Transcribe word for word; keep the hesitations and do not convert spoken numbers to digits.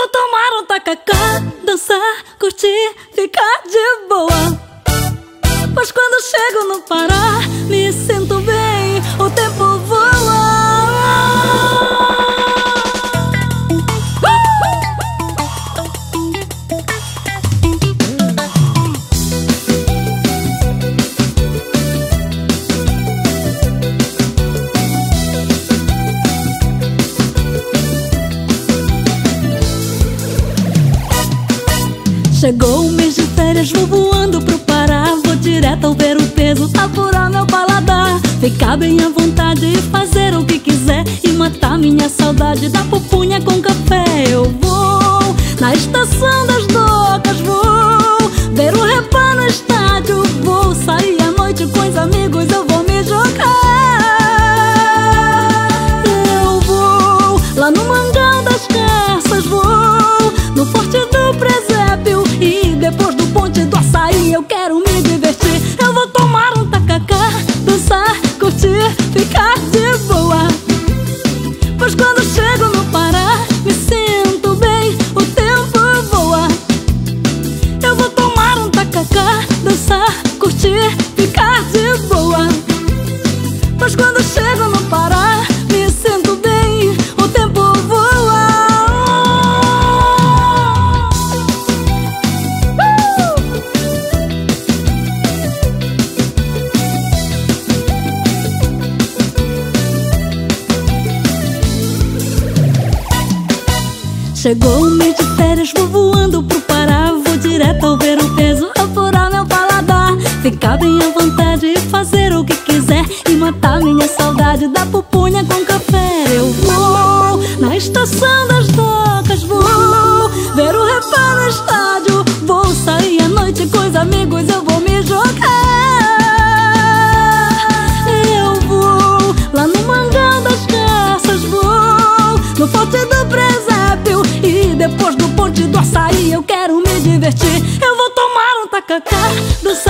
tomar um tacacá, dançar, curtir, ficar de boa. Pois quando chego no Pará, me sinto bem, o tempo voa. Chegou o mês de férias, vou voando pro Pará. Vou direto ao ver o peso, apurar meu paladar, ficar bem à vontade e fazer o que quiser, e matar minha saudade da pupunha com café. Eu vou na estação das docas, vou ver o Repá no estádio, vou sair à noite com os amigos, eu vou me jogar. Eu vou lá no Mangão das Garças, vou no Forte do Presépio, e depois do Ponte do Açaí eu quero me divertir. Eu vou tomar um tacacá, dançar, curtir, ficar de boa. Pois quando chego no Pará, me sinto bem, o tempo voa. Eu vou tomar um tacacá, dançar, curtir, ficar de boa. Pois quando chego no Pará, me sinto bem, o tempo voa. Chegou o mês de férias, vou voando pro Pará. Vou direto ao ver o peso, apurar meu paladar, ficar bem à vontade e fazer o que quiser, e matar minha saudade da pupunha com café. Eu vou na estação das docas, vou ver o Repá no estádio, vou sair à noite com os amigos, eu vou me jogar. Eu vou lá no Mangão das Garças, vou no Forte do Presépio, e depois do Ponte do Açaí eu quero me divertir. Eu vou tomar um tacacá, dançar,